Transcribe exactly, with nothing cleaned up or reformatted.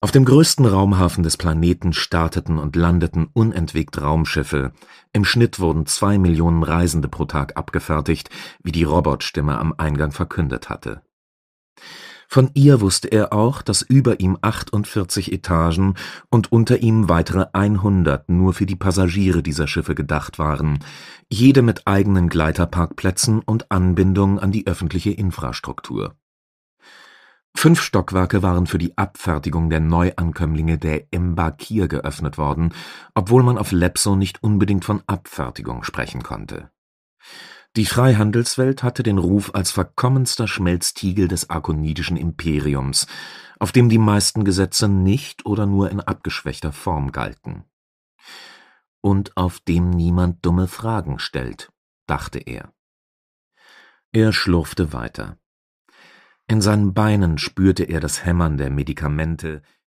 Auf dem größten Raumhafen des Planeten starteten und landeten unentwegt Raumschiffe. Im Schnitt wurden zwei Millionen Reisende pro Tag abgefertigt, wie die Robotstimme am Eingang verkündet hatte. Von ihr wusste er auch, dass über ihm achtundvierzig Etagen und unter ihm weitere hundert nur für die Passagiere dieser Schiffe gedacht waren, jede mit eigenen Gleiterparkplätzen und Anbindung an die öffentliche Infrastruktur. Fünf Stockwerke waren für die Abfertigung der Neuankömmlinge der Embarkier geöffnet worden, obwohl man auf Lepso nicht unbedingt von Abfertigung sprechen konnte. Die Freihandelswelt hatte den Ruf als verkommenster Schmelztiegel des arkonidischen Imperiums, auf dem die meisten Gesetze nicht oder nur in abgeschwächter Form galten. Und auf dem niemand dumme Fragen stellt, dachte er. Er schlurfte weiter. In seinen Beinen spürte er das Hämmern der Medikamente,